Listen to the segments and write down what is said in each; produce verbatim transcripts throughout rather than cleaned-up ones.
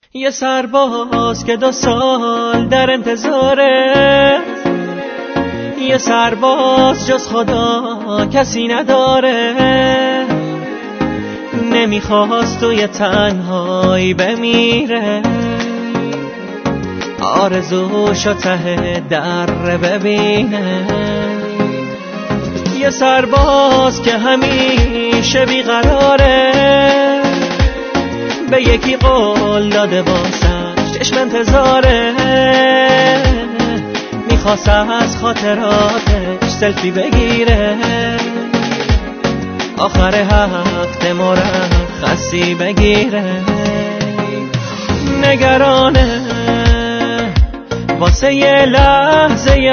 یه سرباز که دو سال در انتظاره، یه سرباز جز خدا کسی نداره، نمیخواست توی تنهایی بمیره، آرزوشو ته در ببینه. یه سرباز که همیشه بیقراره، به یکی قول داده واسش چشم انتظاره، میخواست از خاطراتش سلفی بگیره، آخر هفته مرخصی بگیره. نگرانه واسه یه لحظه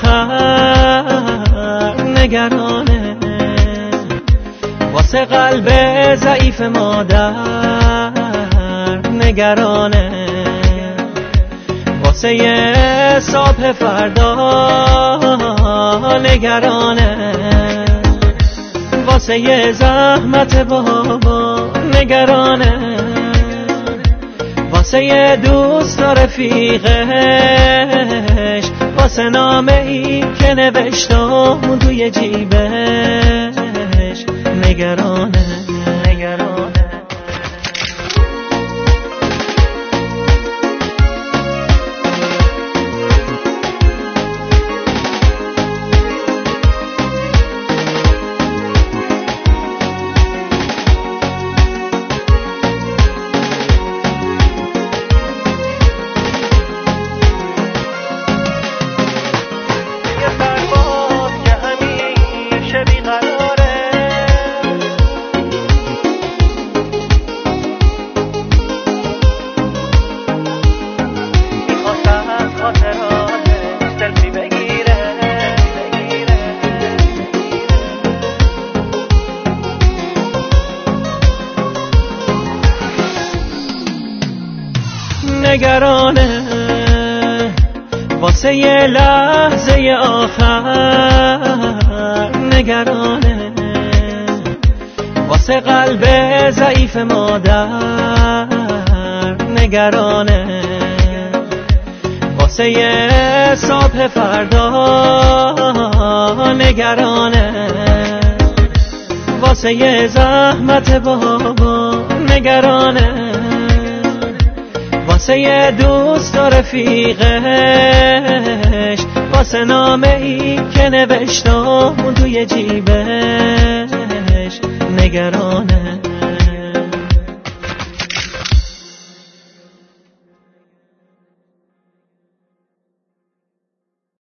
آخر، نگرانه واسه قلب ضعیف مادر، نگرانه واسه یه صبح فردا، نگرانه واسه یه زحمت بابا، نگرانه واسه یه دوست و رفیقش، واسه نامه ای که نوشتم توی جیبش، نگرانه نگرانه. نگرانه واسه یه لحظه آخر، نگرانه واسه قلب ضعیف مادر، نگرانه واسه یه صبح فردا، نگرانه واسه یه زحمت بابا، نگرانه واسه یه دوست و رفیقش، واسه نامه ای که نوشتم توی جیبش، نگرانه